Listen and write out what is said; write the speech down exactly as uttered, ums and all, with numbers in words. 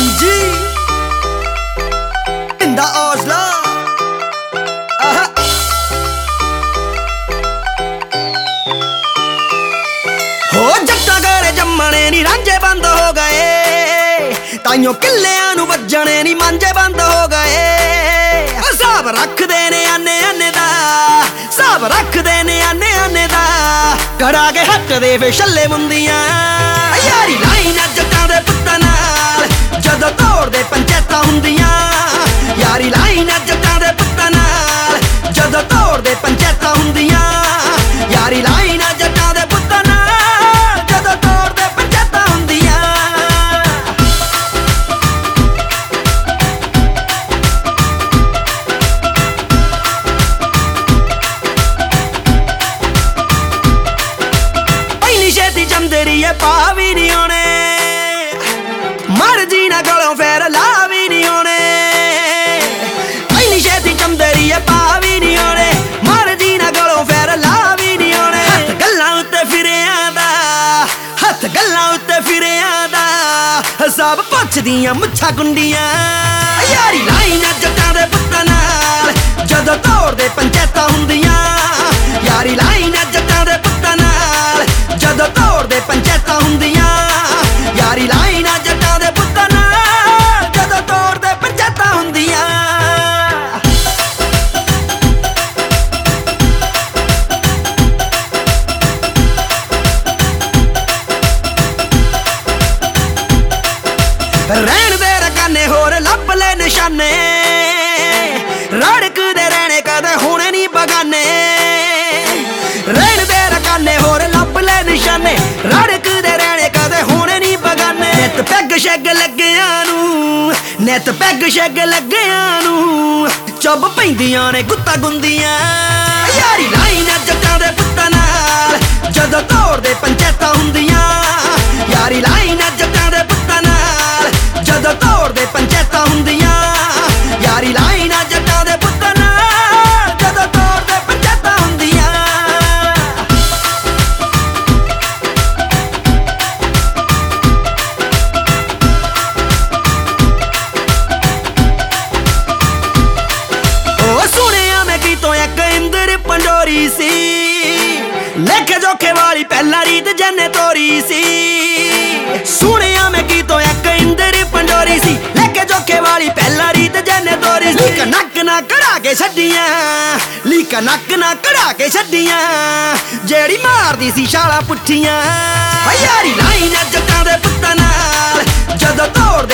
Anji in the Oslo. Uh-huh. हो जट्टा करे जम्मने नी रांझे बंद हो गए, ताइयों किल्लियां नू वज्जने नी मांझे बंद हो गए। साब रख देने आने आने दा, साब रख देने आने आने दा, कड़ा के हट दे वे छल्ले मुंदियां। यारी लाई ना जट्टां दे पुत्तां नाल जदों तोड़ दे पंचायतां हुंदियां। यारी लाई ना जट्टां दे पुत्तां नाल जदों तोड़ दे पंचायतां हुंदियां। यारी लाई ना जट्टां दे पुत्तां नाल जदों तोड़ दे पंचायतां हुंदियां। पैनी छेती जमदरी है पा भी नहीं होने, मर जी ना गलों फेर ला भी नहीं होने। पैनी छेती जमदरी है पा भी नहीं होने, मर जी ना गलों फेर ला भी नहीं होने। हथ गल्लां उत्ते फिरियां दा, हथ गल्लां उत्ते फिरियां दा, सब पुछदियां मुच्छां गुंडियां। यारी लाई ना जट्टां दे पुत्तां नाल जदों तोड़ दे पंचायतां हुंदियां। यारी लाई ना जट्टां दे पुत्तां नाल जदों तोड़ दे पंचायतां हुंदियां। यारी लाई ना जट्टां दे पुत्तां नाल जदों तोड़ दे पंचायतां हुंदियां। रहण दे रकाने होर लभ ले निशाने, रड़कदे रहने कदे होने नी बगाने। रहण दे रकाने होर लभ ले निशाने, रड़कदे रहने कदे होने नी बगाने। नित पैग शैग लग्गियां नू, नित पैग शैग लग्गियां नू, चुभ पैंदियां ने गुत्ता गुंदियां। यारी लाई ना जट्टां दे पुत्तां नाल जदों तोड़ दे पंचायतां हुंदियां। यारी लाई ना जट्टां दे पुत्तां नाल जदों तोड़ दे पंचायतां हुंदियां। यारी लाई ना जट्टां दे पुत्तां नाल जदों तोड़ दे पंचायतां हुंदियां। ओ सुनिया मैं कीतों एक इंदर पंडोरी सी, लेखे जोखे वाली पहला रीत जन्ने तोरी सी। सुनिया मैं कीतों एक इंदर पंडोरी सी, लेखे जोखे वाली पहला रीत जन्ने तोरी सी। लीक नक ना कड़ा के छड्डियां, लीक नक ना कड़ा के छड्डियां, जेड़ी मारदी सी छालां पुट्ठियां। यारी लाई ना जट्टां दे पुत्तां नाल जदों तोड़